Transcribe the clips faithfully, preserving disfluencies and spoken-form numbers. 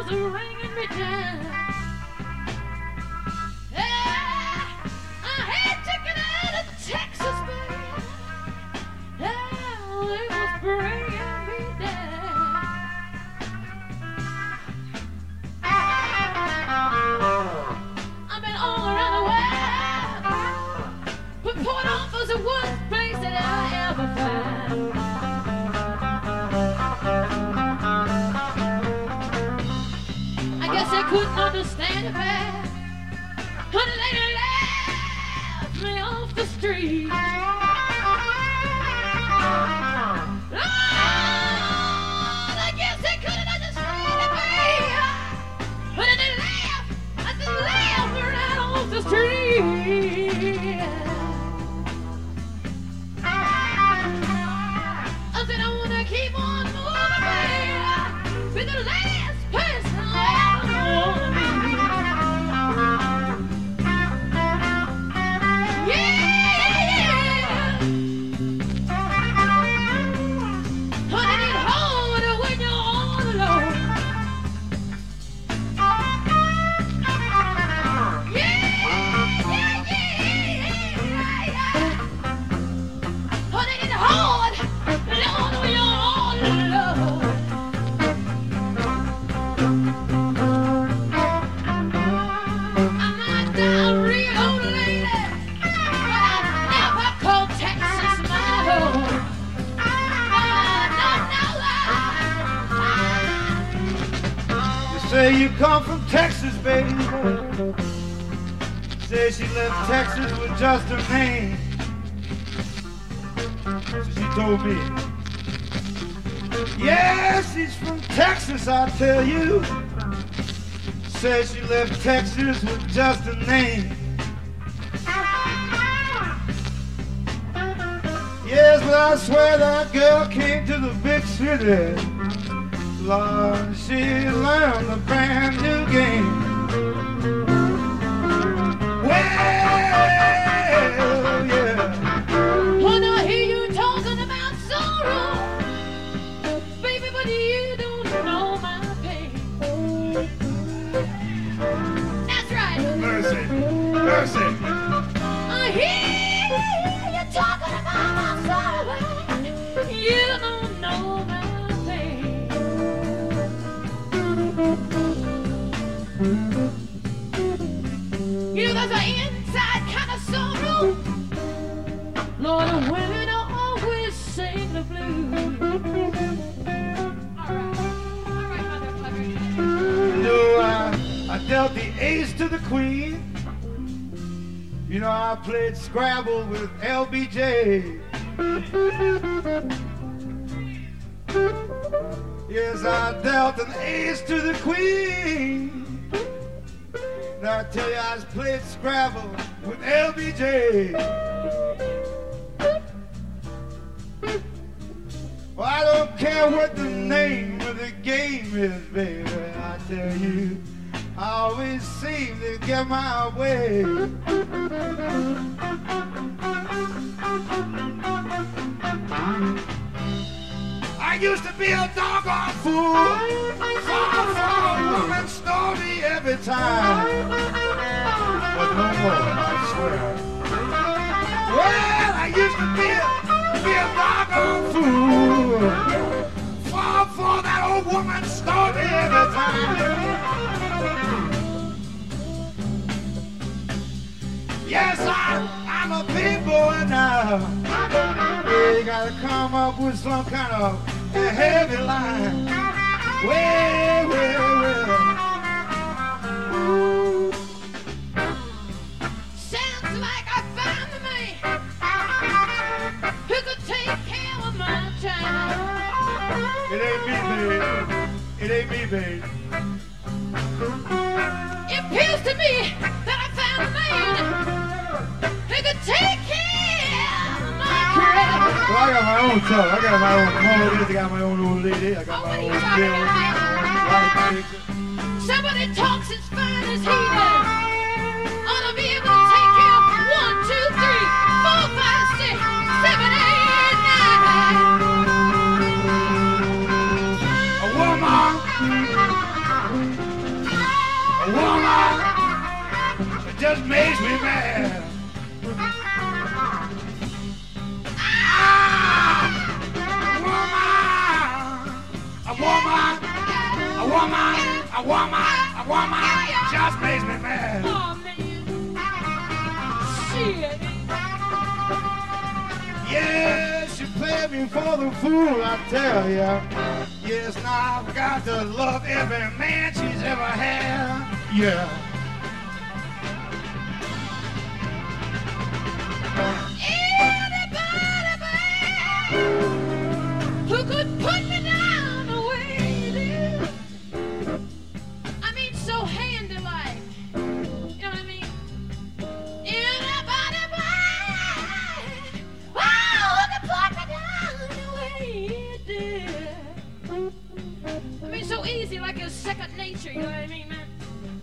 was ringing me down. Yeah, I had taken out of Texas, baby. Yeah, it was bringing me down. I've been all around the world, but Port Arthur was the worst place that I ever found. I guess they couldn't understand it bad. Honey, they laughed me off the street. Oh, I guess they couldn't understand it bad. Honey, they laughed, I just laughed me right off the street. I said I wanna keep on moving, baby. Be the last person I ever wanna be. Say you come from Texas, baby. Say she left Texas with just her name. So she told me. Yeah, she's from Texas, I tell you. Say she left Texas with just her name. Yes, but I swear that girl came to the big city. Lord, she learned a brand new game. Well, yeah. When I hear you talking about sorrow, baby, but you don't know my pain. That's right. Mercy, mercy. I hear you talking about my sorrow, you don't know my pain. You know, there's an inside kind of sorrow. Lord, the women always sing the blues. All right, all right, motherfucker. You know, I, I dealt the ace to the queen. You know, I played Scrabble with L B J. Yes, I dealt an ace to the queen. Now I tell you, I just played Scrabble with L B J. Well, I don't care what the name of the game is, baby. I tell you, I always seem to get my way. I used to be a doggone fool. Far, far woman stole me every time. But no more, I swear. Well, I used to be a, be a doggone fool. Far, far that old woman stole me every time. Yes, I, I'm a big boy now. Yeah, you gotta come up with some kind of a heavy line. Well, well, well. Ooh. Sounds like I found the man who could take care of my time. It ain't me, babe. It ain't me, babe. It appears to me that I found a man who could take care of my credit. Well, I got my own truck. I got my own motor. I got my own old lady. I got Oh, my what are own you talking bill. about? Somebody talks as fine as he does. Ought to be able to take care of one, two, three, four, five, six, seven, eight, nine. A woman just makes me mad. Ah, a woman, a woman, a woman, a woman, a woman just makes me mad. Oh, man. Shit. Yes, you played me for the fool, I tell ya. Yes, now I've got to love every man she's ever had. Yeah. Anybody, babe, who could put me down the way you do? I mean, so handy-like. You know what I mean? Anybody, babe, oh, who could put me down the way you do? I mean, so easy, like it's second nature. You know what I mean, man?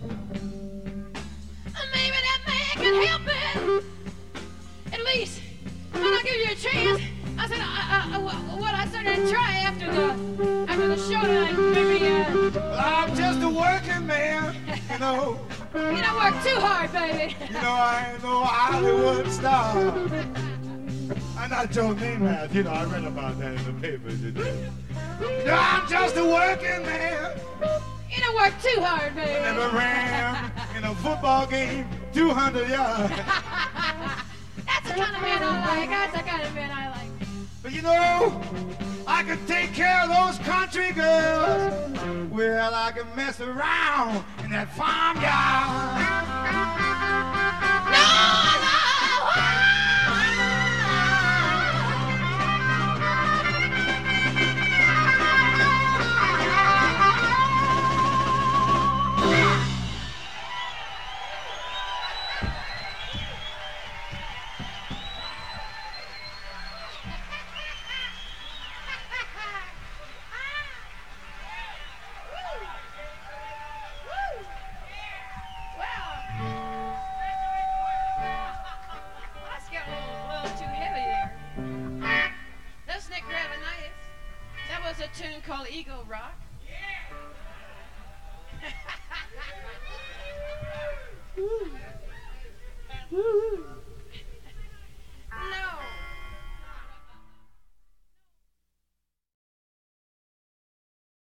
Maybe that man can help it. At least, when I give you a chance, I said, I, I, I, what I said I'd try after the after the show tonight. Maybe, uh, Well, I'm just a working man, you know. you don't work too hard, baby. You know, I ain't no Hollywood star. I'm not Joe Namath, you know, I read about that in the papers today. No, I'm just a working man. You don't work too hard, baby. I never ran in a football game two hundred yards. That's the kind of man I like. That's the kind of man I like. But you know, I can take care of those country girls. Well, I can mess around in that farmyard. No, no. That was a tune called Eagle Rock. Yeah. Woo. Woo.